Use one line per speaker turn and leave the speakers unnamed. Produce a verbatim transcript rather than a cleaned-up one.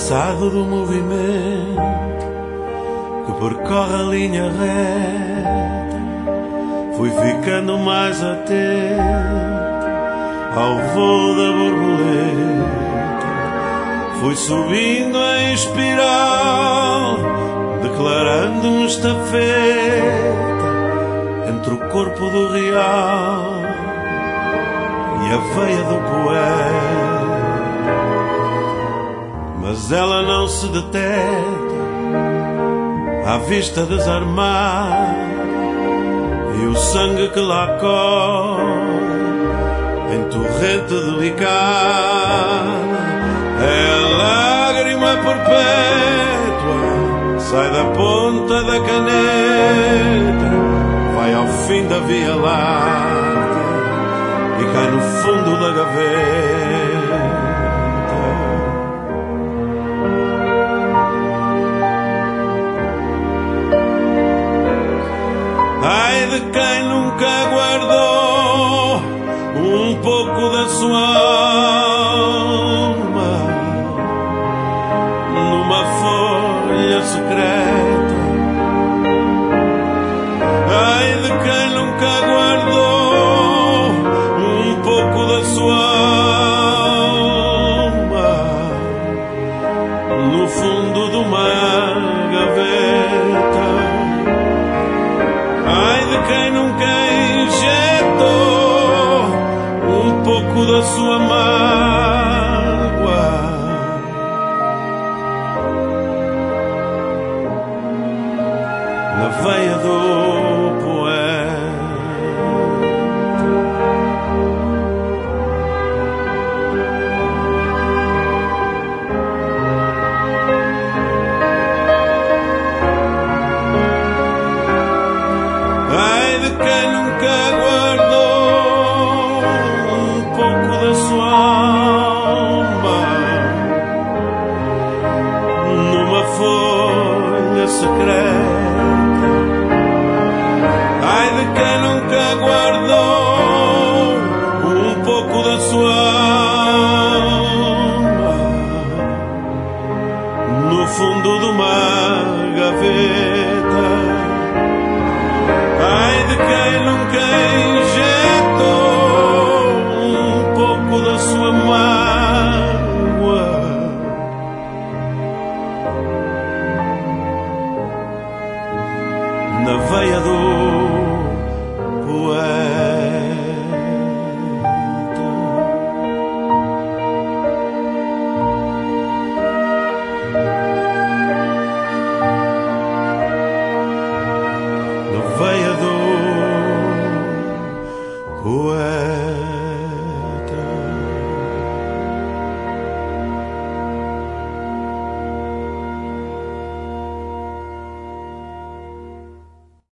cansado do movimento que percorre a linha reta, fui ficando mais atento ao voo da borboleta, fui subindo em espiral, declarando-me estafeta entre o corpo do real e a veia do poeta. Mas ela não se deteta à vista desarmada, e o sangue que lá corre em torrente delicada é a lágrima perpétua, sai da ponta da caneta, vai ao fim da Via Láctea e cai no fundo da gaveta. Ai de quem nunca guardou um pouco da sua alma numa folha secreta. Ai de quem nunca guardou um pouco da sua alma no fundo de uma gaveta. Ai de quem nunca injetou um pouco da sua mágoa na veia do poeta. Ai de quem nunca guardou um pouco da sua alma numa folha secreta. Ai de quem nunca guardou um pouco da sua alma no fundo de uma gaveta. Ai de quem nunca injetou um pouco da sua mágoa na veia do poeta. Na veia do poeta.